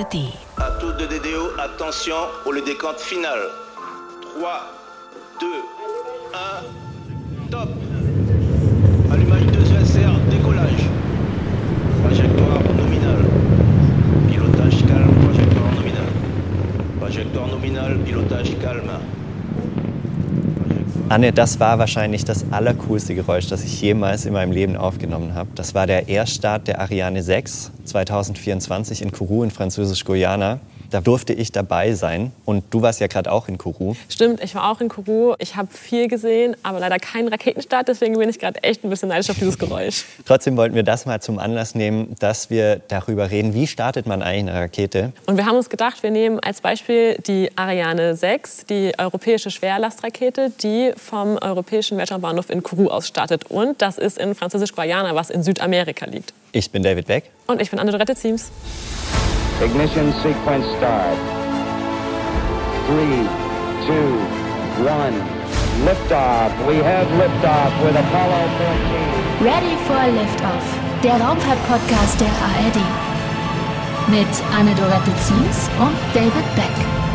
ARD. À tous de DDO, attention pour le décompte final. 3, 2, 1, top. Allumage 2 VSR, décollage. Trajectoire nominale. Pilotage calme, trajectoire nominale. Trajectoire nominale, pilotage calme. Anne, das war wahrscheinlich das allercoolste Geräusch, das ich jemals in meinem Leben aufgenommen habe. Das war der Erststart der Ariane 6 2024 in Kourou in Französisch-Guyana. Da durfte ich dabei sein und du warst ja gerade auch in Kourou. Stimmt, ich war auch in Kourou. Ich habe viel gesehen, aber leider keinen Raketenstart. Deswegen bin ich gerade echt ein bisschen neidisch auf dieses Geräusch. Trotzdem wollten wir das mal zum Anlass nehmen, dass wir darüber reden, wie startet man eigentlich eine Rakete. Und wir haben uns gedacht, wir nehmen als Beispiel die Ariane 6, die europäische Schwerlastrakete, die vom Europäischen Weltraumbahnhof in Kourou aus startet. Und das ist in Französisch-Guyana, was in Südamerika liegt. Ich bin David Beck. Und ich bin Anne-Dorette Ziems. Ignition sequence start. 3, 2, 1. Liftoff. We have liftoff with Apollo 13. Ready for Liftoff, der Raumfahrt-Podcast der ARD. Mit Anne-Dorette Ziems und David Beck.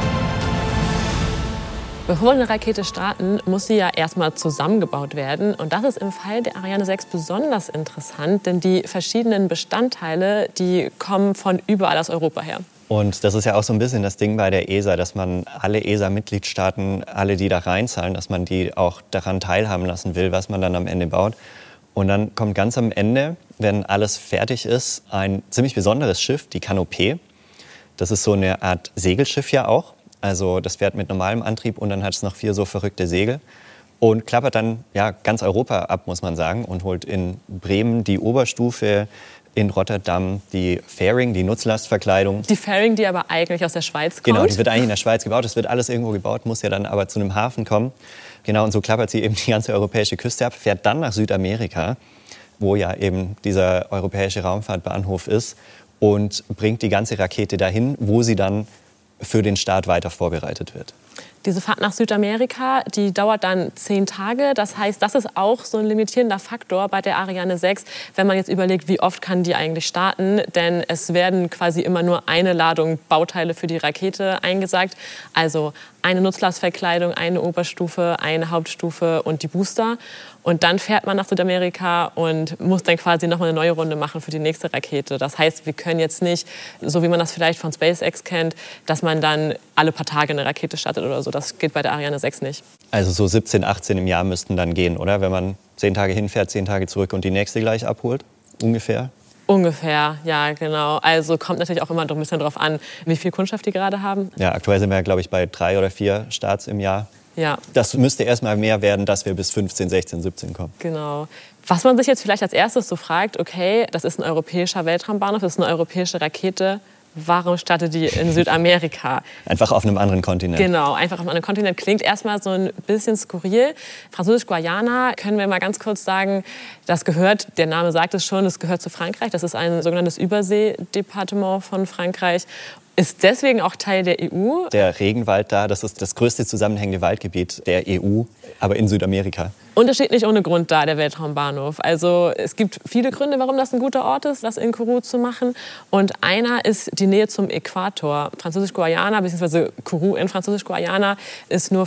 Bevor wir eine Rakete starten, muss sie ja erstmal zusammengebaut werden. Und das ist im Fall der Ariane 6 besonders interessant, denn die verschiedenen Bestandteile, die kommen von überall aus Europa her. Und das ist ja auch so ein bisschen das Ding bei der ESA, dass man alle ESA-Mitgliedstaaten, alle, die da reinzahlen, dass man die auch daran teilhaben lassen will, was man dann am Ende baut. Und dann kommt ganz am Ende, wenn alles fertig ist, ein ziemlich besonderes Schiff, die Canopée. Das ist so eine Art Segelschiff ja auch. Also das fährt mit normalem Antrieb und dann hat es noch 4 so verrückte Segel und klappert dann ja ganz Europa ab, muss man sagen, und holt in Bremen die Oberstufe, in Rotterdam die Fairing, die Nutzlastverkleidung. Die Fairing, die aber eigentlich aus der Schweiz kommt. Genau, die wird eigentlich in der Schweiz gebaut. Das wird alles irgendwo gebaut, muss ja dann aber zu einem Hafen kommen. Genau, und so klappert sie eben die ganze europäische Küste ab, fährt dann nach Südamerika, wo ja eben dieser europäische Raumfahrtbahnhof ist, und bringt die ganze Rakete dahin, wo sie dann für den Start weiter vorbereitet wird. Diese Fahrt nach Südamerika, die dauert dann 10 Tage. Das heißt, das ist auch so ein limitierender Faktor bei der Ariane 6, wenn man jetzt überlegt, wie oft kann die eigentlich starten. Denn es werden quasi immer nur eine Ladung Bauteile für die Rakete eingesagt. Also eine Nutzlastverkleidung, eine Oberstufe, eine Hauptstufe und die Booster. Und dann fährt man nach Südamerika und muss dann quasi nochmal eine neue Runde machen für die nächste Rakete. Das heißt, wir können jetzt nicht, so wie man das vielleicht von SpaceX kennt, dass man dann alle paar Tage eine Rakete startet oder so. Das geht bei der Ariane 6 nicht. Also so 17, 18 im Jahr müssten dann gehen, oder? Wenn man 10 Tage hinfährt, 10 Tage zurück und die nächste gleich abholt, ungefähr? Ungefähr, ja, genau. Also kommt natürlich auch immer ein bisschen darauf an, wie viel Kundschaft die gerade haben. Ja, aktuell sind wir, glaube ich, bei 3 oder 4 Starts im Jahr. Ja. Das müsste erstmal mehr werden, dass wir bis 15, 16, 17 kommen. Genau. Was man sich jetzt vielleicht als erstes so fragt, okay, das ist ein europäischer Weltraumbahnhof, das ist eine europäische Rakete. Warum startet die in Südamerika? Einfach auf einem anderen Kontinent. Genau, einfach auf einem anderen Kontinent. Klingt erstmal so ein bisschen skurril. Französisch-Guyana, können wir mal ganz kurz sagen, das gehört, der Name sagt es schon, das gehört zu Frankreich. Das ist ein sogenanntes Überseedepartement von Frankreich. Ist deswegen auch Teil der EU. Der Regenwald da, das ist das größte zusammenhängende Waldgebiet der EU, aber in Südamerika. Und es steht nicht ohne Grund da, der Weltraumbahnhof. Also es gibt viele Gründe, warum das ein guter Ort ist, das in Kourou zu machen. Und einer ist die Nähe zum Äquator. Französisch-Guyana, bzw. Kourou in Französisch-Guyana, ist nur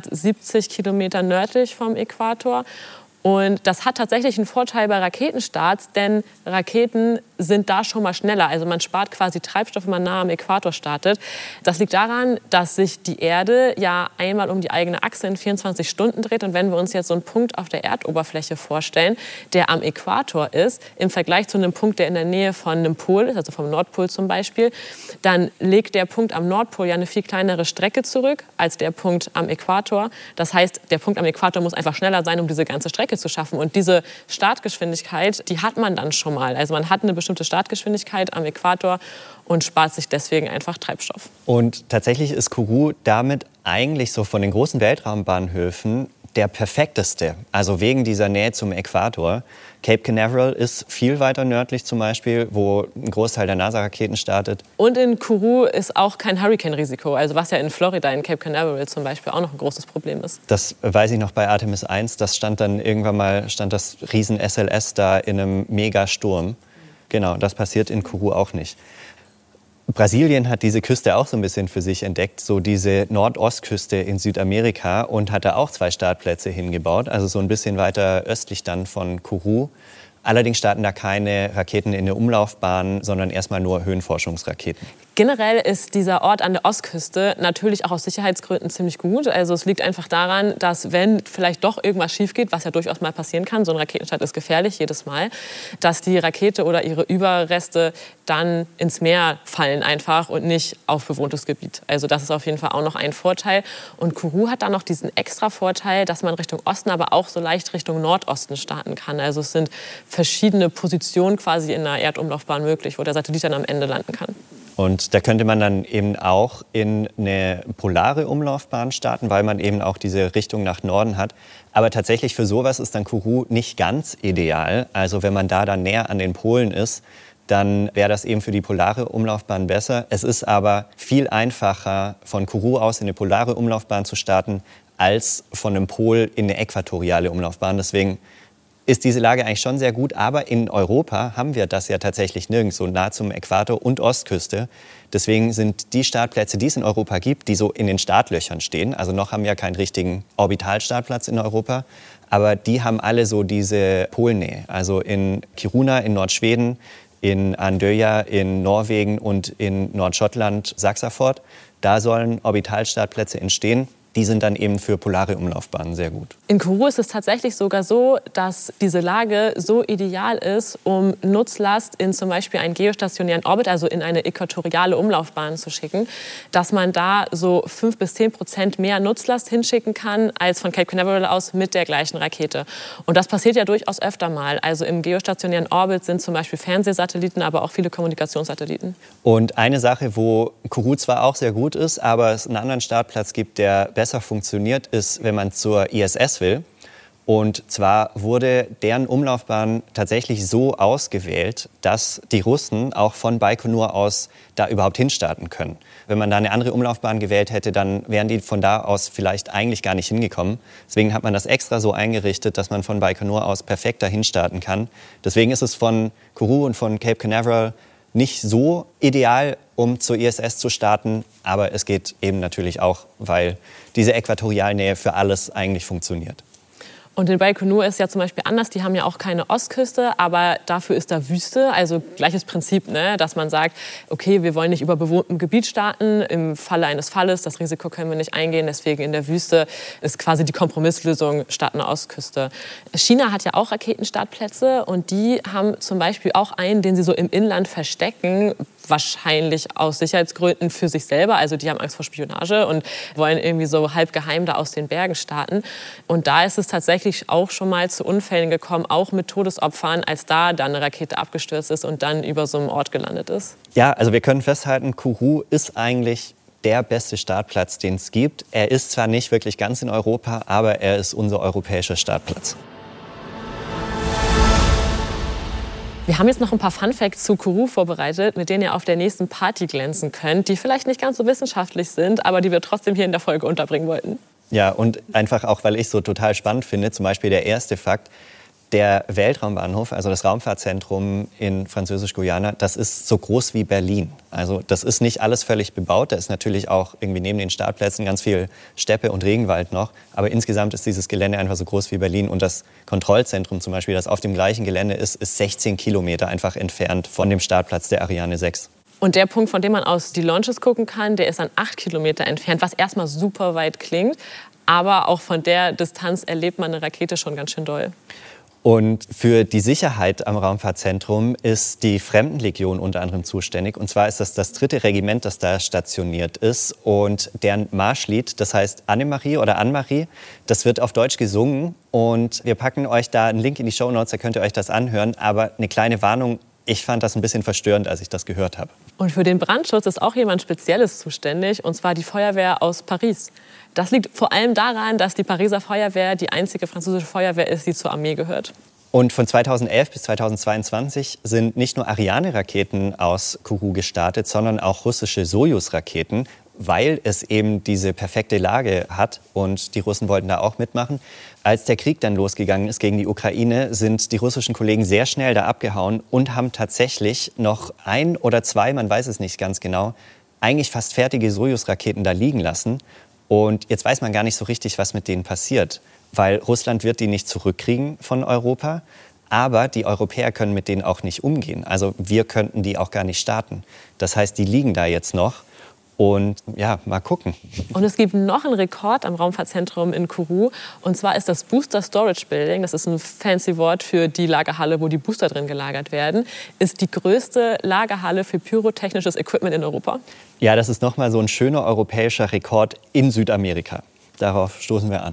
570 Kilometer nördlich vom Äquator. Und das hat tatsächlich einen Vorteil bei Raketenstarts, denn Raketen sind da schon mal schneller. Also man spart quasi Treibstoff, wenn man nah am Äquator startet. Das liegt daran, dass sich die Erde ja einmal um die eigene Achse in 24 Stunden dreht. Und wenn wir uns jetzt so einen Punkt auf der Erdoberfläche vorstellen, der am Äquator ist, im Vergleich zu einem Punkt, der in der Nähe von einem Pol ist, also vom Nordpol zum Beispiel, dann legt der Punkt am Nordpol ja eine viel kleinere Strecke zurück als der Punkt am Äquator. Das heißt, der Punkt am Äquator muss einfach schneller sein, um diese ganze Strecke zu schaffen. Und diese Startgeschwindigkeit, die hat man dann schon mal. Also man hat eine bestimmte Startgeschwindigkeit am Äquator und spart sich deswegen einfach Treibstoff. Und tatsächlich ist Kourou damit eigentlich so von den großen Weltraumbahnhöfen der perfekteste. Also wegen dieser Nähe zum Äquator. Cape Canaveral ist viel weiter nördlich zum Beispiel, wo ein Großteil der NASA-Raketen startet. Und in Kourou ist auch kein Hurricane-Risiko, also was ja in Florida, in Cape Canaveral zum Beispiel auch noch ein großes Problem ist. Das weiß ich noch bei Artemis 1, das stand dann irgendwann mal, das riesen SLS da in einem Megasturm. Genau, das passiert in Kourou auch nicht. Brasilien hat diese Küste auch so ein bisschen für sich entdeckt, so diese Nordostküste in Südamerika, und hat da auch 2 Startplätze hingebaut, also so ein bisschen weiter östlich dann von Kourou. Allerdings starten da keine Raketen in der Umlaufbahn, sondern erstmal nur Höhenforschungsraketen. Generell ist dieser Ort an der Ostküste natürlich auch aus Sicherheitsgründen ziemlich gut. Also es liegt einfach daran, dass wenn vielleicht doch irgendwas schief geht, was ja durchaus mal passieren kann, so ein Raketenstart ist gefährlich jedes Mal, dass die Rakete oder ihre Überreste dann ins Meer fallen einfach und nicht auf bewohntes Gebiet. Also das ist auf jeden Fall auch noch ein Vorteil. Und Kourou hat dann noch diesen extra Vorteil, dass man Richtung Osten, aber auch so leicht Richtung Nordosten starten kann. Also es sind verschiedene Positionen quasi in der Erdumlaufbahn möglich, wo der Satellit dann am Ende landen kann. Und da könnte man dann eben auch in eine polare Umlaufbahn starten, weil man eben auch diese Richtung nach Norden hat. Aber tatsächlich für sowas ist dann Kourou nicht ganz ideal. Also wenn man da dann näher an den Polen ist, dann wäre das eben für die polare Umlaufbahn besser. Es ist aber viel einfacher, von Kourou aus in eine polare Umlaufbahn zu starten, als von einem Pol in eine äquatoriale Umlaufbahn. Deswegen ist diese Lage eigentlich schon sehr gut. Aber in Europa haben wir das ja tatsächlich nirgends, so nah zum Äquator und Ostküste. Deswegen sind die Startplätze, die es in Europa gibt, die so in den Startlöchern stehen, also noch haben wir keinen richtigen Orbitalstartplatz in Europa, aber die haben alle so diese Polnähe. Also in Kiruna in Nordschweden, in Andøya in Norwegen und in Nordschottland, Saxaford, da sollen Orbitalstartplätze entstehen. Die sind dann eben für polare Umlaufbahnen sehr gut. In Kourou ist es tatsächlich sogar so, dass diese Lage so ideal ist, um Nutzlast in zum Beispiel einen geostationären Orbit, also in eine äquatoriale Umlaufbahn zu schicken, dass man da so 5-10% mehr Nutzlast hinschicken kann, als von Cape Canaveral aus mit der gleichen Rakete. Und das passiert ja durchaus öfter mal. Also im geostationären Orbit sind zum Beispiel Fernsehsatelliten, aber auch viele Kommunikationssatelliten. Und eine Sache, wo Kourou zwar auch sehr gut ist, aber es einen anderen Startplatz gibt, der besser funktioniert, ist, wenn man zur ISS will. Und zwar wurde deren Umlaufbahn tatsächlich so ausgewählt, dass die Russen auch von Baikonur aus da überhaupt hinstarten können. Wenn man da eine andere Umlaufbahn gewählt hätte, dann wären die von da aus vielleicht eigentlich gar nicht hingekommen. Deswegen hat man das extra so eingerichtet, dass man von Baikonur aus perfekt dahin starten kann. Deswegen ist es von Kourou und von Cape Canaveral nicht so ideal, um zur ISS zu starten, aber es geht eben natürlich auch, weil diese Äquatorialnähe für alles eigentlich funktioniert. Und in Baikonur ist ja zum Beispiel anders, die haben ja auch keine Ostküste, aber dafür ist da Wüste, also gleiches Prinzip, ne? Dass man sagt, okay, wir wollen nicht über bewohntem Gebiet starten, im Falle eines Falles, das Risiko können wir nicht eingehen, deswegen in der Wüste ist quasi die Kompromisslösung statt einer Ostküste. China hat ja auch Raketenstartplätze und die haben zum Beispiel auch einen, den sie so im Inland verstecken, wahrscheinlich aus Sicherheitsgründen für sich selber, also die haben Angst vor Spionage und wollen irgendwie so halb geheim da aus den Bergen starten. Und da ist es tatsächlich auch schon mal zu Unfällen gekommen, auch mit Todesopfern, als da dann eine Rakete abgestürzt ist und dann über so einem Ort gelandet ist. Ja, also wir können festhalten, Kourou ist eigentlich der beste Startplatz, den es gibt. Er ist zwar nicht wirklich ganz in Europa, aber er ist unser europäischer Startplatz. Wir haben jetzt noch ein paar Funfacts zu Kourou vorbereitet, mit denen ihr auf der nächsten Party glänzen könnt, die vielleicht nicht ganz so wissenschaftlich sind, aber die wir trotzdem hier in der Folge unterbringen wollten. Ja, und einfach auch, weil ich es so total spannend finde, zum Beispiel der erste Fakt, der Weltraumbahnhof, also das Raumfahrtzentrum in Französisch-Guyana, das ist so groß wie Berlin. Also das ist nicht alles völlig bebaut, da ist natürlich auch irgendwie neben den Startplätzen ganz viel Steppe und Regenwald noch, aber insgesamt ist dieses Gelände einfach so groß wie Berlin und das Kontrollzentrum zum Beispiel, das auf dem gleichen Gelände ist 16 Kilometer einfach entfernt von dem Startplatz der Ariane 6. Und der Punkt, von dem man aus die Launches gucken kann, der ist dann 8 Kilometer entfernt, was erstmal super weit klingt, aber auch von der Distanz erlebt man eine Rakete schon ganz schön doll. Und für die Sicherheit am Raumfahrtzentrum ist die Fremdenlegion unter anderem zuständig. Und zwar ist das das 3. Regiment, das da stationiert ist. Und deren Marschlied, das heißt Annemarie oder Anne-Marie, das wird auf Deutsch gesungen. Und wir packen euch da einen Link in die Shownotes, da könnt ihr euch das anhören. Aber eine kleine Warnung, ich fand das ein bisschen verstörend, als ich das gehört habe. Und für den Brandschutz ist auch jemand Spezielles zuständig, und zwar die Feuerwehr aus Paris. Das liegt vor allem daran, dass die Pariser Feuerwehr die einzige französische Feuerwehr ist, die zur Armee gehört. Und von 2011 bis 2022 sind nicht nur Ariane-Raketen aus Kourou gestartet, sondern auch russische Sojus-Raketen. weil es eben diese perfekte Lage hat und die Russen wollten da auch mitmachen. Als der Krieg dann losgegangen ist gegen die Ukraine, sind die russischen Kollegen sehr schnell da abgehauen und haben tatsächlich noch 1 oder 2, man weiß es nicht ganz genau, eigentlich fast fertige Sojus-Raketen da liegen lassen. Und jetzt weiß man gar nicht so richtig, was mit denen passiert, weil Russland wird die nicht zurückkriegen von Europa. Aber die Europäer können mit denen auch nicht umgehen. Also wir könnten die auch gar nicht starten. Das heißt, die liegen da jetzt noch. Und ja, mal gucken. Und es gibt noch einen Rekord am Raumfahrtzentrum in Kourou. Und zwar ist das Booster Storage Building, das ist ein fancy Wort für die Lagerhalle, wo die Booster drin gelagert werden, ist die größte Lagerhalle für pyrotechnisches Equipment in Europa. Ja, das ist nochmal so ein schöner europäischer Rekord in Südamerika. Darauf stoßen wir an.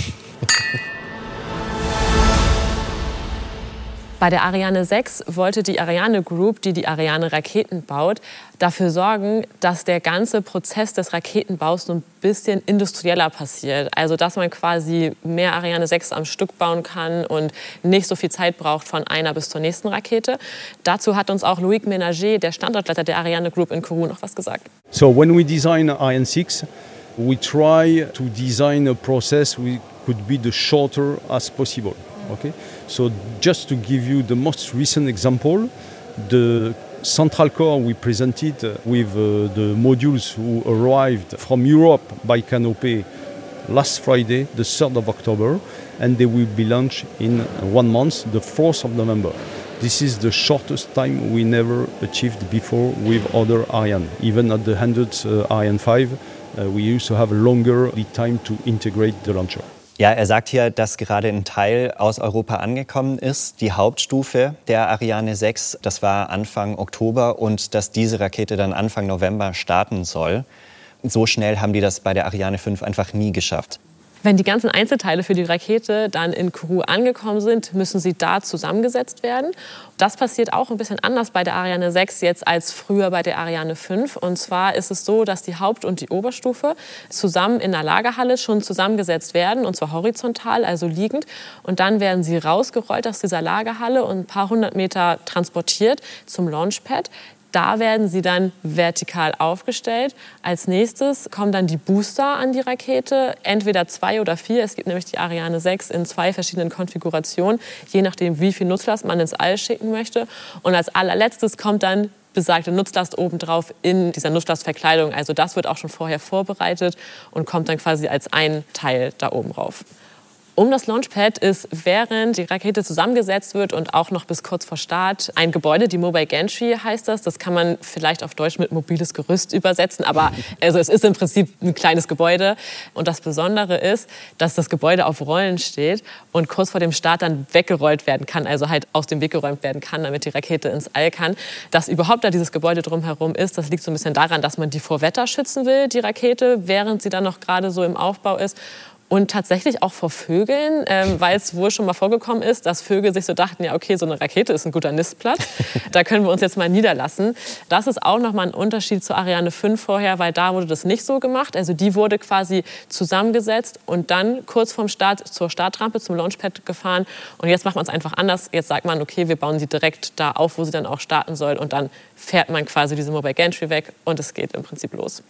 Bei der Ariane 6 wollte die Ariane Group, die die Ariane-Raketen baut, dafür sorgen, dass der ganze Prozess des Raketenbaus so ein bisschen industrieller passiert. Also dass man quasi mehr Ariane 6 am Stück bauen kann und nicht so viel Zeit braucht von einer bis zur nächsten Rakete. Dazu hat uns auch Loïc Ménager, der Standortleiter der Ariane Group in Kourou, noch was gesagt. So when we design Ariane 6, we try to design a process which could be the shorter as possible. Okay, so just to give you the most recent example, the central core we presented with the modules who arrived from Europe by Canopé last Friday, the 3rd of October, and they will be launched in 1 month, the 4th of November. This is the shortest time we never achieved before with other Ariane. Even at the 100th Ariane 5, we used to have a longer lead time to integrate the launcher. Ja, er sagt hier, dass gerade ein Teil aus Europa angekommen ist. Die Hauptstufe der Ariane 6, das war Anfang Oktober und dass diese Rakete dann Anfang November starten soll. So schnell haben die das bei der Ariane 5 einfach nie geschafft. Wenn die ganzen Einzelteile für die Rakete dann in Kourou angekommen sind, müssen sie da zusammengesetzt werden. Das passiert auch ein bisschen anders bei der Ariane 6 jetzt als früher bei der Ariane 5. Und zwar ist es so, dass die Haupt- und die Oberstufe zusammen in der Lagerhalle schon zusammengesetzt werden, und zwar horizontal, also liegend. Und dann werden sie rausgerollt aus dieser Lagerhalle und ein paar 100 Meter transportiert zum Launchpad. Da werden sie dann vertikal aufgestellt. Als nächstes kommen dann die Booster an die Rakete, entweder 2 oder 4. Es gibt nämlich die Ariane 6 in 2 verschiedenen Konfigurationen, je nachdem, wie viel Nutzlast man ins All schicken möchte. Und als allerletztes kommt dann besagte Nutzlast obendrauf in dieser Nutzlastverkleidung. Also das wird auch schon vorher vorbereitet und kommt dann quasi als ein Teil da oben rauf. Um das Launchpad ist, während die Rakete zusammengesetzt wird und auch noch bis kurz vor Start, ein Gebäude, die Mobile Gantry heißt das. Das kann man vielleicht auf Deutsch mit mobiles Gerüst übersetzen, aber also es ist im Prinzip ein kleines Gebäude. Und das Besondere ist, dass das Gebäude auf Rollen steht und kurz vor dem Start dann weggerollt werden kann, also halt aus dem Weg geräumt werden kann, damit die Rakete ins All kann. Dass überhaupt da dieses Gebäude drumherum ist, das liegt so ein bisschen daran, dass man die vor Wetter schützen will, die Rakete, während sie dann noch gerade so im Aufbau ist. Und tatsächlich auch vor Vögeln, weil es wohl schon mal vorgekommen ist, dass Vögel sich so dachten, ja okay, so eine Rakete ist ein guter Nistplatz, da können wir uns jetzt mal niederlassen. Das ist auch nochmal ein Unterschied zur Ariane 5 vorher, weil da wurde das nicht so gemacht. Also die wurde quasi zusammengesetzt und dann kurz vorm Start zur Startrampe, zum Launchpad gefahren. Und jetzt macht man es einfach anders. Jetzt sagt man, okay, wir bauen sie direkt da auf, wo sie dann auch starten soll. Und dann fährt man quasi diese Mobile Gantry weg und es geht im Prinzip los.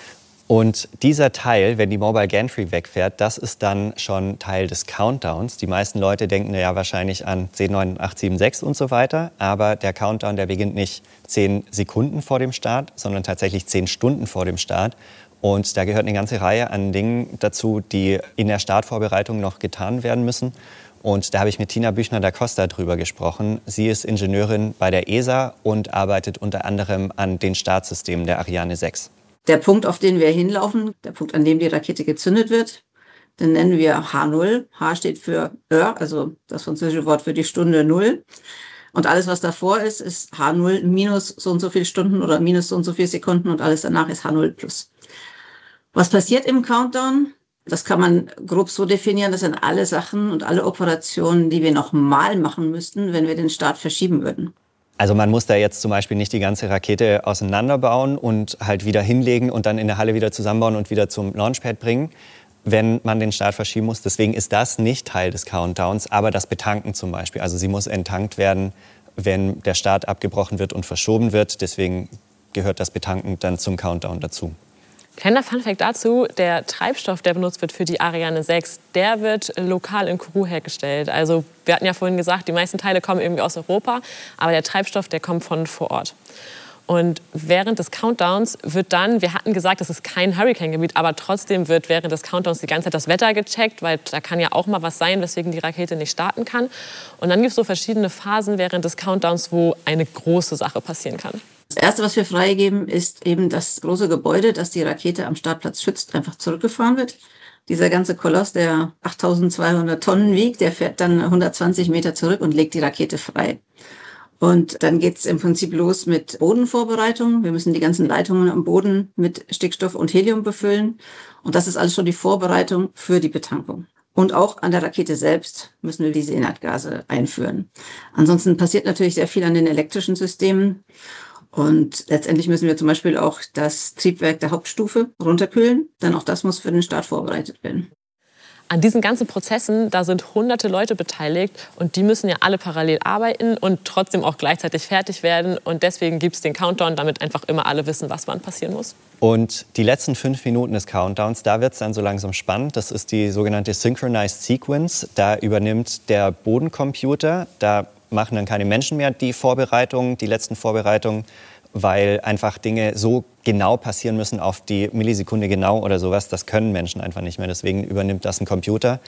Und dieser Teil, wenn die Mobile Gantry wegfährt, das ist dann schon Teil des Countdowns. Die meisten Leute denken ja wahrscheinlich an 10, 9, 8, 7, 6 und so weiter. Aber der Countdown, der beginnt nicht 10 Sekunden vor dem Start, sondern tatsächlich 10 Stunden vor dem Start. Und da gehört eine ganze Reihe an Dingen dazu, die in der Startvorbereitung noch getan werden müssen. Und da habe ich mit Tina Büchner-da Costa drüber gesprochen. Sie ist Ingenieurin bei der ESA und arbeitet unter anderem an den Startsystemen der Ariane 6. Der Punkt, auf den wir hinlaufen, der Punkt, an dem die Rakete gezündet wird, den nennen wir H0. H steht für Heure, also das französische Wort für die Stunde 0. Und alles, was davor ist, ist H0 minus so und so viele Stunden oder minus so und so viele Sekunden und alles danach ist H0 plus. Was passiert im Countdown? Das kann man grob so definieren, das sind alle Sachen und alle Operationen, die wir nochmal machen müssten, wenn wir den Start verschieben würden. Also man muss da jetzt zum Beispiel nicht die ganze Rakete auseinanderbauen und halt wieder hinlegen und dann in der Halle wieder zusammenbauen und wieder zum Launchpad bringen, wenn man den Start verschieben muss. Deswegen ist das nicht Teil des Countdowns, aber das Betanken zum Beispiel. Also sie muss enttankt werden, wenn der Start abgebrochen wird und verschoben wird. Deswegen gehört das Betanken dann zum Countdown dazu. Kleiner Funfact dazu, der Treibstoff, der benutzt wird für die Ariane 6, der wird lokal in Kourou hergestellt. Also wir hatten ja vorhin gesagt, die meisten Teile kommen irgendwie aus Europa, aber der Treibstoff, der kommt von vor Ort. Und während des Countdowns wird dann, wir hatten gesagt, das ist kein Hurricane-Gebiet, aber trotzdem wird während des Countdowns die ganze Zeit das Wetter gecheckt, weil da kann ja auch mal was sein, weswegen die Rakete nicht starten kann. Und dann gibt es so verschiedene Phasen während des Countdowns, wo eine große Sache passieren kann. Das Erste, was wir freigeben, ist eben das große Gebäude, das die Rakete am Startplatz schützt, einfach zurückgefahren wird. Dieser ganze Koloss, der 8.200 Tonnen wiegt, der fährt dann 120 Meter zurück und legt die Rakete frei. Und dann geht's im Prinzip los mit Bodenvorbereitung. Wir müssen die ganzen Leitungen am Boden mit Stickstoff und Helium befüllen. Und das ist alles schon die Vorbereitung für die Betankung. Und auch an der Rakete selbst müssen wir diese Inertgase einführen. Ansonsten passiert natürlich sehr viel an den elektrischen Systemen. Und letztendlich müssen wir zum Beispiel auch das Triebwerk der Hauptstufe runterkühlen, denn auch das muss für den Start vorbereitet werden. An diesen ganzen Prozessen, da sind hunderte Leute beteiligt und die müssen ja alle parallel arbeiten und trotzdem auch gleichzeitig fertig werden. Und deswegen gibt es den Countdown, damit einfach immer alle wissen, was wann passieren muss. Und die letzten 5 Minuten des Countdowns, da wird es dann so langsam spannend. Das ist die sogenannte Synchronized Sequence. Da übernimmt der Bodencomputer, da machen dann keine Menschen mehr die Vorbereitungen, die letzten Vorbereitungen, weil einfach Dinge so genau passieren müssen, auf die Millisekunde genau oder sowas. Das können Menschen einfach nicht mehr, deswegen übernimmt das ein Computer.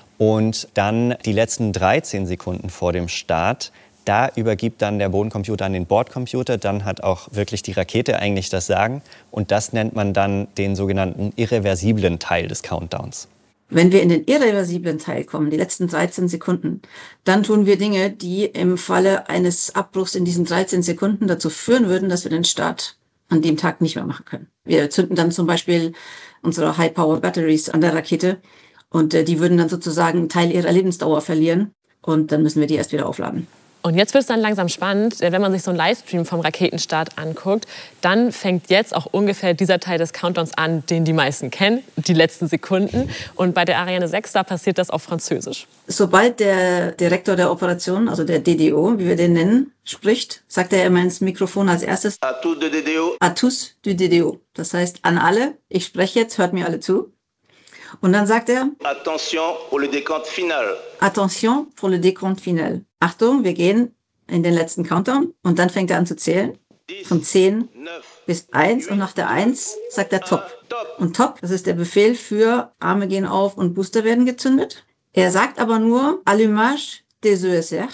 Und dann die letzten 13 Sekunden vor dem Start, da übergibt dann der Bodencomputer an den Bordcomputer. Dann hat auch wirklich die Rakete eigentlich das Sagen. Und das nennt man dann den sogenannten irreversiblen Teil des Countdowns. Wenn wir in den irreversiblen Teil kommen, die letzten 13 Sekunden, dann tun wir Dinge, die im Falle eines Abbruchs in diesen 13 Sekunden dazu führen würden, dass wir den Start an dem Tag nicht mehr machen können. Wir zünden dann zum Beispiel unsere High-Power-Batteries an der Rakete und die würden dann sozusagen einen Teil ihrer Lebensdauer verlieren und dann müssen wir die erst wieder aufladen. Und jetzt wird es dann langsam spannend, denn wenn man sich so einen Livestream vom Raketenstart anguckt, dann fängt jetzt auch ungefähr dieser Teil des Countdowns an, den die meisten kennen, die letzten Sekunden. Und bei der Ariane 6, da passiert das auf Französisch. Sobald der Direktor der Operation, also der DDO, wie wir den nennen, spricht, sagt er immer ins Mikrofon als erstes À tous de DDO. à tous du DDO. Das heißt an alle, ich spreche jetzt, hört mir alle zu. Und dann sagt er, Attention pour le décompte final. Attention pour le décompte final. Achtung, wir gehen in den letzten Countdown und dann fängt er an zu zählen. Von 10 bis 1 und nach der 1 sagt er Top. Und Top, das ist der Befehl für Arme gehen auf und Booster werden gezündet. Er sagt aber nur Allumage des ESR.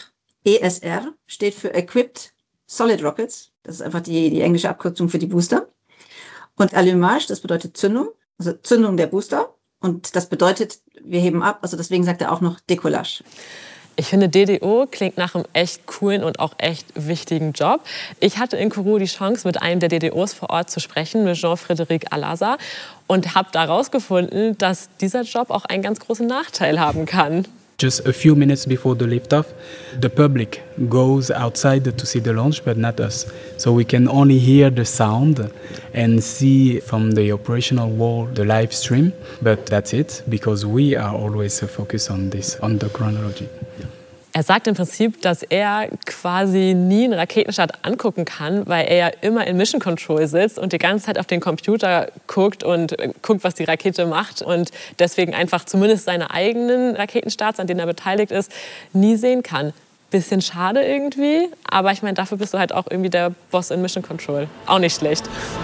ESR steht für Equipped Solid Rockets. Das ist einfach die englische Abkürzung für die Booster. Und Allumage, das bedeutet Zündung, also Zündung der Booster. Und das bedeutet, wir heben ab, also deswegen sagt er auch noch Decollage. Ich finde, DDO klingt nach einem echt coolen und auch echt wichtigen Job. Ich hatte in Kourou die Chance, mit einem der DDOs vor Ort zu sprechen, mit Jean-Frédéric Alaza, und habe da herausgefunden, dass dieser Job auch einen ganz großen Nachteil haben kann. Just a few minutes before the liftoff, the public goes outside to see the launch, but not us. So we can only hear the sound and see from the operational wall the live stream. But that's it, because we are always focused on this, on the chronology. Er sagt im Prinzip, dass er quasi nie einen Raketenstart angucken kann, weil er ja immer in Mission Control sitzt und die ganze Zeit auf den Computer guckt und guckt, was die Rakete macht und deswegen einfach zumindest seine eigenen Raketenstarts, an denen er beteiligt ist, nie sehen kann. Bisschen schade irgendwie, aber ich meine, dafür bist du halt auch irgendwie der Boss in Mission Control. Auch nicht schlecht.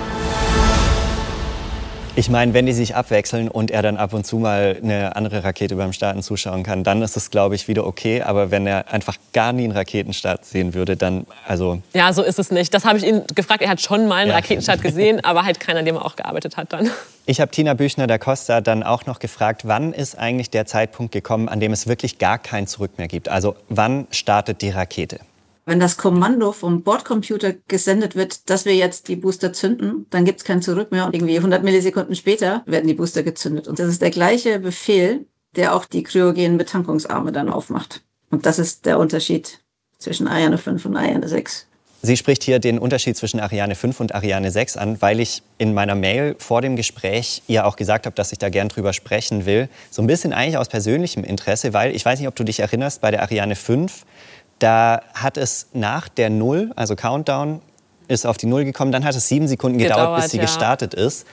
Ich meine, wenn die sich abwechseln und er dann ab und zu mal eine andere Rakete beim Starten zuschauen kann, dann ist es, glaube ich, wieder okay. Aber wenn er einfach gar nie einen Raketenstart sehen würde, dann, also... Ja, so ist es nicht. Das habe ich ihn gefragt. Er hat schon mal einen Raketenstart gesehen, aber halt keiner, an dem er auch gearbeitet hat dann. Ich habe Tina Büchner da Costa dann auch noch gefragt, wann ist eigentlich der Zeitpunkt gekommen, an dem es wirklich gar kein Zurück mehr gibt? Also wann startet die Rakete? Wenn das Kommando vom Bordcomputer gesendet wird, dass wir jetzt die Booster zünden, dann gibt es kein Zurück mehr. Und irgendwie 100 Millisekunden später werden die Booster gezündet. Und das ist der gleiche Befehl, der auch die kryogenen Betankungsarme dann aufmacht. Und das ist der Unterschied zwischen Ariane 5 und Ariane 6. Sie spricht hier den Unterschied zwischen Ariane 5 und Ariane 6 an, weil ich in meiner Mail vor dem Gespräch ihr auch gesagt habe, dass ich da gern drüber sprechen will. So ein bisschen eigentlich aus persönlichem Interesse, weil ich weiß nicht, ob du dich erinnerst, bei der Ariane 5, da hat es nach der Null, also Countdown, ist auf die Null gekommen, dann hat es 7 Sekunden gedauert, bis sie gestartet ist.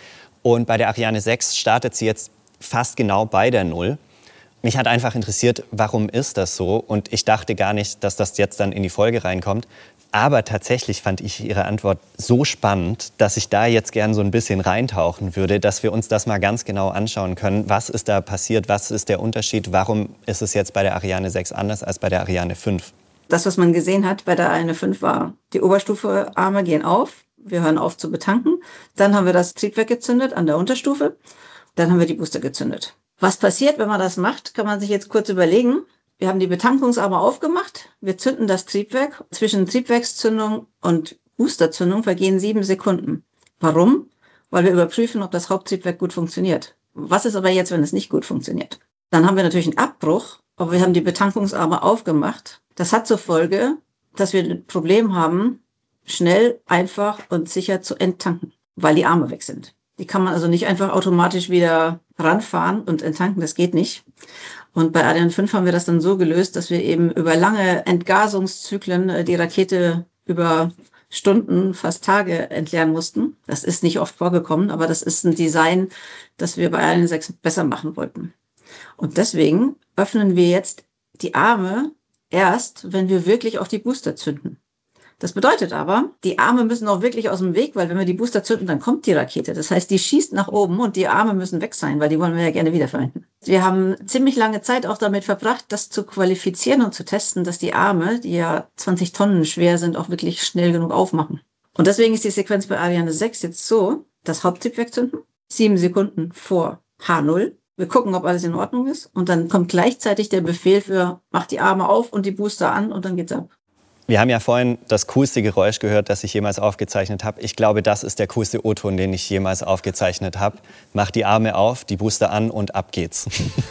Und bei der Ariane 6 startet sie jetzt fast genau bei der 0. Mich hat einfach interessiert, warum ist das so? Und ich dachte gar nicht, dass das jetzt dann in die Folge reinkommt. Aber tatsächlich fand ich Ihre Antwort so spannend, dass ich da jetzt gern so ein bisschen reintauchen würde, dass wir uns das mal ganz genau anschauen können. Was ist da passiert? Was ist der Unterschied? Warum ist es jetzt bei der Ariane 6 anders als bei der Ariane 5? Das, was man gesehen hat bei der Ariane 5 war, die Oberstufe-Arme gehen auf. Wir hören auf zu betanken. Dann haben wir das Triebwerk gezündet an der Unterstufe. Dann haben wir die Booster gezündet. Was passiert, wenn man das macht, kann man sich jetzt kurz überlegen. Wir haben die Betankungsarme aufgemacht, wir zünden das Triebwerk. Zwischen Triebwerkszündung und Boosterzündung vergehen 7 Sekunden. Warum? Weil wir überprüfen, ob das Haupttriebwerk gut funktioniert. Was ist aber jetzt, wenn es nicht gut funktioniert? Dann haben wir natürlich einen Abbruch, aber wir haben die Betankungsarme aufgemacht. Das hat zur Folge, dass wir ein Problem haben, schnell, einfach und sicher zu enttanken, weil die Arme weg sind. Die kann man also nicht einfach automatisch wieder ranfahren und enttanken, das geht nicht. Und bei Ariane 5 haben wir das dann so gelöst, dass wir eben über lange Entgasungszyklen die Rakete über Stunden, fast Tage entleeren mussten. Das ist nicht oft vorgekommen, aber das ist ein Design, das wir bei Ariane 6 besser machen wollten. Und deswegen öffnen wir jetzt die Arme erst, wenn wir wirklich auf die Booster zünden. Das bedeutet aber, die Arme müssen auch wirklich aus dem Weg, weil wenn wir die Booster zünden, dann kommt die Rakete. Das heißt, die schießt nach oben und die Arme müssen weg sein, weil die wollen wir ja gerne wiederverwenden. Wir haben ziemlich lange Zeit auch damit verbracht, das zu qualifizieren und zu testen, dass die Arme, die ja 20 Tonnen schwer sind, auch wirklich schnell genug aufmachen. Und deswegen ist die Sequenz bei Ariane 6 jetzt so, das Haupttriebwerk zünden, 7 Sekunden vor H0. Wir gucken, ob alles in Ordnung ist und dann kommt gleichzeitig der Befehl für, mach die Arme auf und die Booster an und dann geht's ab. Wir haben ja vorhin das coolste Geräusch gehört, das ich jemals aufgezeichnet habe. Ich glaube, das ist der coolste O-Ton, den ich jemals aufgezeichnet habe. Mach die Arme auf, die Booster an und ab geht's.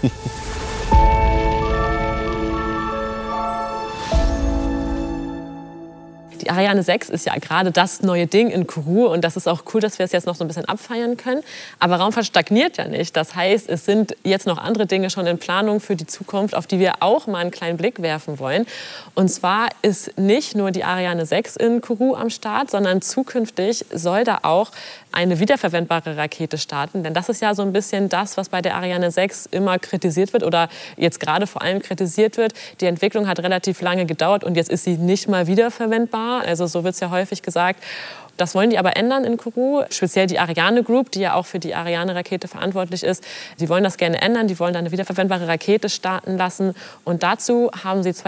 Die Ariane 6 ist ja gerade das neue Ding in Kourou und das ist auch cool, dass wir es jetzt noch so ein bisschen abfeiern können. Aber Raumfahrt stagniert ja nicht. Das heißt, es sind jetzt noch andere Dinge schon in Planung für die Zukunft, auf die wir auch mal einen kleinen Blick werfen wollen. Und zwar ist nicht nur die Ariane 6 in Kourou am Start, sondern zukünftig soll da auch eine wiederverwendbare Rakete starten. Denn das ist ja so ein bisschen das, was bei der Ariane 6 immer kritisiert wird oder jetzt gerade vor allem kritisiert wird. Die Entwicklung hat relativ lange gedauert und jetzt ist sie nicht mal wiederverwendbar. Also so wird es ja häufig gesagt. Das wollen die aber ändern in Kourou, speziell die Ariane Group, die ja auch für die Ariane-Rakete verantwortlich ist. Die wollen das gerne ändern, die wollen da eine wiederverwendbare Rakete starten lassen. Und dazu haben sie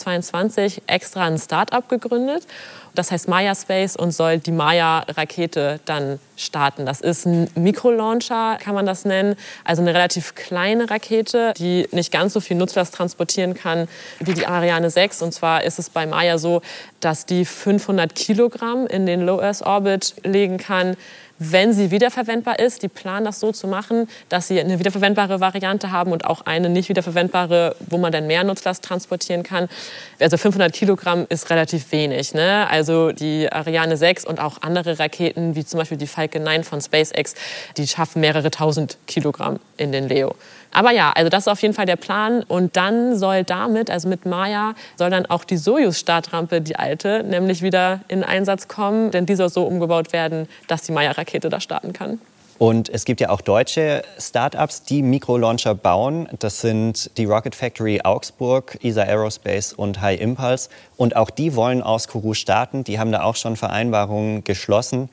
2022 extra ein Start-up gegründet. Das heißt Maya Space und soll die Maya-Rakete dann starten. Das ist ein Mikrolauncher, kann man das nennen. Also eine relativ kleine Rakete, die nicht ganz so viel Nutzlast transportieren kann wie die Ariane 6. Und zwar ist es bei Maya so, dass die 500 Kilogramm in den Low Earth Orbit legen kann, wenn sie wiederverwendbar ist. Die planen das so zu machen, dass sie eine wiederverwendbare Variante haben und auch eine nicht wiederverwendbare, wo man dann mehr Nutzlast transportieren kann. Also 500 Kilogramm ist relativ wenig, ne? Also die Ariane 6 und auch andere Raketen, wie zum Beispiel die Falcon 9 von SpaceX, die schaffen mehrere tausend Kilogramm in den Leo. Aber ja, also das ist auf jeden Fall der Plan. Und dann soll damit, also mit Maya, soll dann auch die Sojus-Startrampe, die alte, nämlich wieder in Einsatz kommen. Denn die soll so umgebaut werden, dass die Maya-Rakete da starten kann. Und es gibt ja auch deutsche Start-ups, die Mikrolauncher bauen. Das sind die Rocket Factory Augsburg, ESA Aerospace und High Impulse. Und auch die wollen aus Kourou starten. Die haben da auch schon Vereinbarungen geschlossen.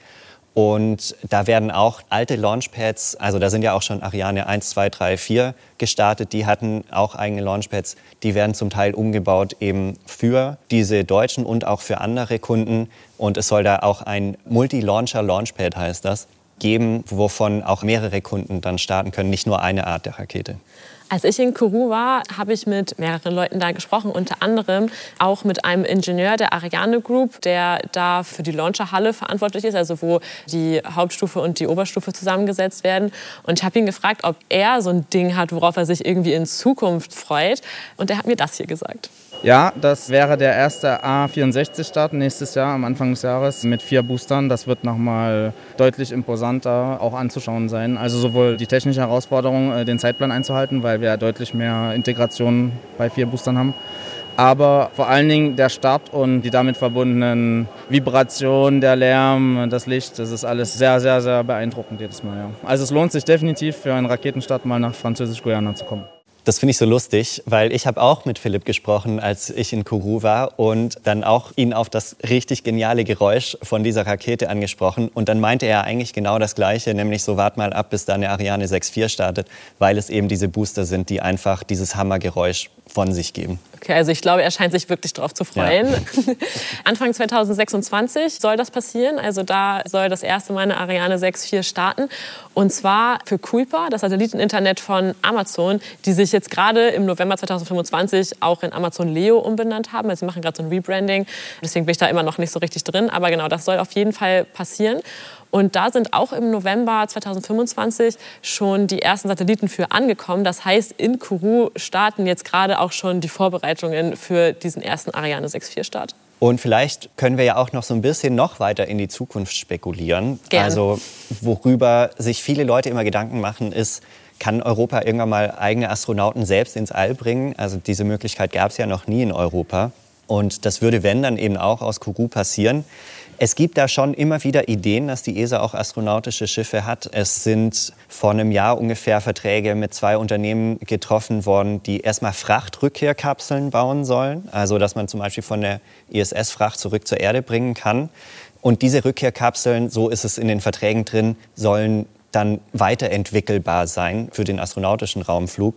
Und da werden auch alte Launchpads, also da sind ja auch schon Ariane 1, 2, 3, 4 gestartet, die hatten auch eigene Launchpads, die werden zum Teil umgebaut eben für diese deutschen und auch für andere Kunden. Und es soll da auch ein Multi-Launcher-Launchpad, heißt das, geben, wovon auch mehrere Kunden dann starten können, nicht nur eine Art der Rakete. Als ich in Kourou war, habe ich mit mehreren Leuten da gesprochen, unter anderem auch mit einem Ingenieur der Ariane Group, der da für die Launcherhalle verantwortlich ist, also wo die Hauptstufe und die Oberstufe zusammengesetzt werden. Und ich habe ihn gefragt, ob er so ein Ding hat, worauf er sich irgendwie in Zukunft freut. Und er hat mir das hier gesagt. Ja, das wäre der erste A64-Start nächstes Jahr, am Anfang des Jahres, mit 4 Boostern. Das wird nochmal deutlich imposanter auch anzuschauen sein. Also sowohl die technische Herausforderung, den Zeitplan einzuhalten, weil wir deutlich mehr Integration bei 4 Boostern haben, Aber vor allen Dingen der Start und die damit verbundenen Vibrationen, der Lärm, das Licht, das ist alles sehr, sehr, sehr beeindruckend jedes Mal. Ja. Also es lohnt sich definitiv für einen Raketenstart mal nach Französisch-Guyana zu kommen. Das finde ich so lustig, weil ich habe auch mit Philipp gesprochen, als ich in Kourou war und dann auch ihn auf das richtig geniale Geräusch von dieser Rakete angesprochen. Und dann meinte er eigentlich genau das Gleiche, nämlich so wart mal ab, bis da eine Ariane 6.4 startet, weil es eben diese Booster sind, die einfach dieses Hammergeräusch von sich geben. Okay, also ich glaube, er scheint sich wirklich darauf zu freuen. Ja. Anfang 2026 soll das passieren. Also da soll das erste Mal eine Ariane 6.4 starten. Und zwar für Kuiper, das Satelliteninternet von Amazon, die sich jetzt gerade im November 2025 auch in Amazon Leo umbenannt haben. Also sie machen gerade so ein Rebranding. Deswegen bin ich da immer noch nicht so richtig drin. Aber genau, das soll auf jeden Fall passieren. Und da sind auch im November 2025 schon die ersten Satelliten für angekommen. Das heißt, in Kourou starten jetzt gerade auch schon die Vorbereitungen für diesen ersten Ariane 6.4 Start. Und vielleicht können wir ja auch noch so ein bisschen noch weiter in die Zukunft spekulieren. Gerne. Also worüber sich viele Leute immer Gedanken machen, ist, kann Europa irgendwann mal eigene Astronauten selbst ins All bringen? Also diese Möglichkeit gab es ja noch nie in Europa. Und das würde, wenn, dann eben auch aus Kourou passieren. Es gibt da schon immer wieder Ideen, dass die ESA auch astronautische Schiffe hat. Es sind vor einem Jahr ungefähr Verträge mit 2 Unternehmen getroffen worden, die erstmal Frachtrückkehrkapseln bauen sollen. Also dass man zum Beispiel von der ISS-Fracht zurück zur Erde bringen kann. Und diese Rückkehrkapseln, so ist es in den Verträgen drin, sollen dann weiterentwickelbar sein für den astronautischen Raumflug.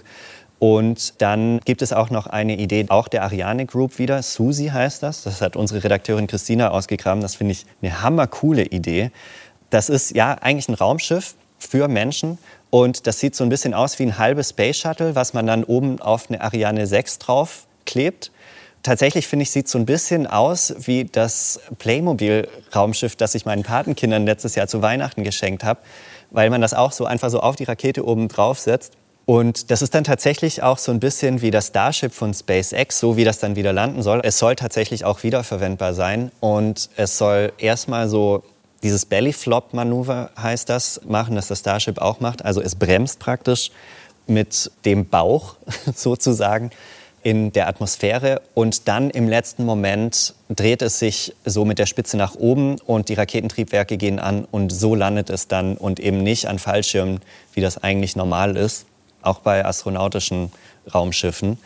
Und dann gibt es auch noch eine Idee, auch der Ariane Group wieder, SUSI heißt das. Das hat unsere Redakteurin Christina ausgegraben. Das finde ich eine hammercoole Idee. Das ist ja eigentlich ein Raumschiff für Menschen und das sieht so ein bisschen aus wie ein halbes Space Shuttle, was man dann oben auf eine Ariane 6 drauf klebt. Tatsächlich finde ich, sieht so ein bisschen aus wie das Playmobil-Raumschiff, das ich meinen Patenkindern letztes Jahr zu Weihnachten geschenkt habe, weil man das auch so einfach so auf die Rakete oben drauf setzt. Und das ist dann tatsächlich auch so ein bisschen wie das Starship von SpaceX, so wie das dann wieder landen soll. Es soll tatsächlich auch wiederverwendbar sein und es soll erstmal so dieses Belly-Flop-Manöver, heißt das, machen, das das Starship auch macht. Also es bremst praktisch mit dem Bauch sozusagen in der Atmosphäre und dann im letzten Moment dreht es sich so mit der Spitze nach oben und die Raketentriebwerke gehen an und so landet es dann und eben nicht an Fallschirmen, wie das eigentlich normal ist. Auch bei astronautischen Raumschiffen.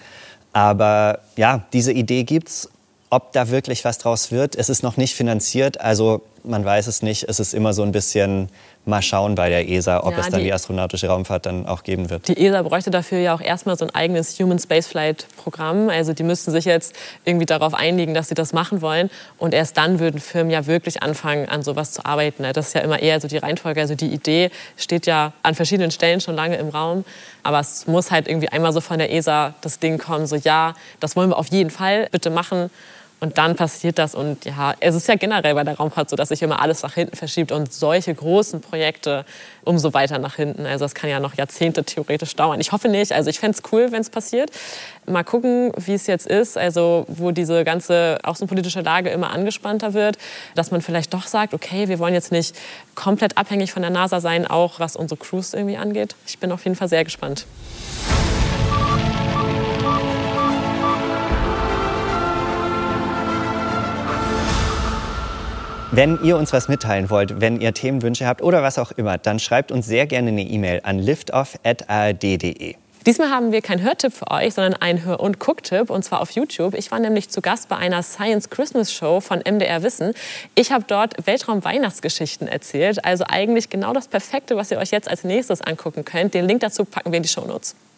Aber ja, diese Idee gibt's. Ob da wirklich was draus wird, es ist noch nicht finanziert. Also man weiß es nicht. Es ist immer so ein bisschen mal schauen bei der ESA, ob es dann die astronautische Raumfahrt dann auch geben wird. Die ESA bräuchte dafür ja auch erstmal so ein eigenes Human Spaceflight-Programm. Also die müssten sich jetzt irgendwie darauf einigen, dass sie das machen wollen. Und erst dann würden Firmen ja wirklich anfangen, an sowas zu arbeiten. Das ist ja immer eher so die Reihenfolge. Also die Idee steht ja an verschiedenen Stellen schon lange im Raum. Aber es muss halt irgendwie einmal so von der ESA das Ding kommen, so ja, das wollen wir auf jeden Fall, bitte machen. Und dann passiert das und ja, es ist ja generell bei der Raumfahrt so, dass sich immer alles nach hinten verschiebt und solche großen Projekte umso weiter nach hinten. Also das kann ja noch Jahrzehnte theoretisch dauern. Ich hoffe nicht, also ich fände es cool, wenn es passiert. Mal gucken, wie es jetzt ist, also wo diese ganze außenpolitische Lage immer angespannter wird, dass man vielleicht doch sagt, okay, wir wollen jetzt nicht komplett abhängig von der NASA sein, auch was unsere Crews irgendwie angeht. Ich bin auf jeden Fall sehr gespannt. Wenn ihr uns was mitteilen wollt, wenn ihr Themenwünsche habt oder was auch immer, dann schreibt uns sehr gerne eine E-Mail an liftoff@ard.de. Diesmal haben wir keinen Hörtipp für euch, sondern einen Hör- und Gucktipp, und zwar auf YouTube. Ich war nämlich zu Gast bei einer Science Christmas Show von MDR Wissen. Ich habe dort Weltraum-Weihnachtsgeschichten erzählt, also eigentlich genau das Perfekte, was ihr euch jetzt als nächstes angucken könnt. Den Link dazu packen wir in die Shownotes.